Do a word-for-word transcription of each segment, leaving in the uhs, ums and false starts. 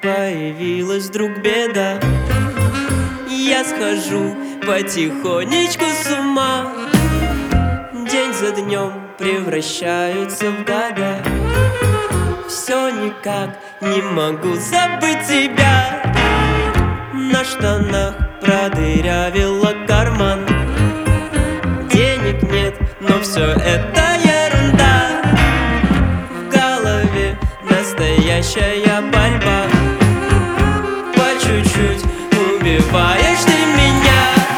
появилась вдруг беда. Я схожу потихонечку с ума. День за днем превращаются в года. Все никак не могу забыть тебя. На штанах продырявила карман. Денег нет, но все это ерунда. В голове настоящая борьба. По чуть-чуть убиваешь ты меня.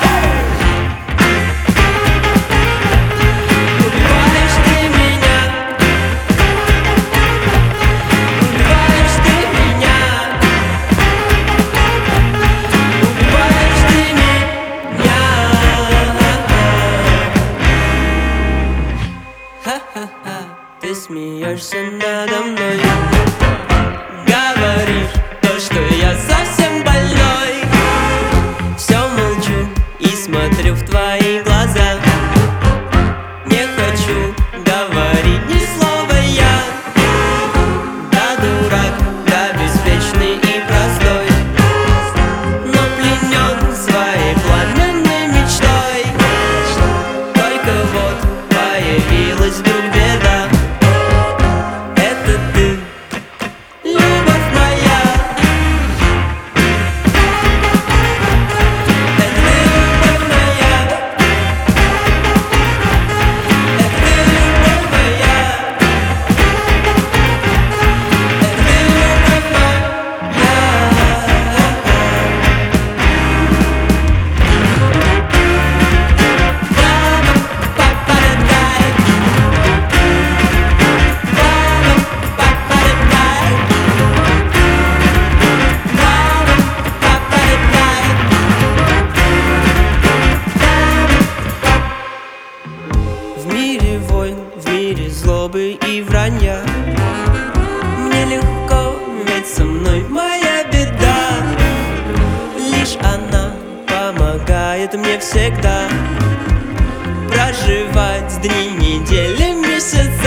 Убиваешь ты меня. Убиваешь ты меня. Убиваешь ты меня. Ха-ха-ха, ты смеешься надо мной. Говоришь то, что я совсем больной. Все молчу и смотрю в твои глаза. Не хочу говорить ни слова я. Да дурак, да беспечный и простой, но пленен своей пламенной мечтой. Только вот появилась вдруг беда. Это ты, любовь моя. Это ты, любовь моя. Это ты, любовь моя. Это ты, любовь моя. В мире войн, в мире злобы и вранья, мне легко, ведь со мной моя беда. Лишь она помогает мне всегда проживать дни, недели, месяцы.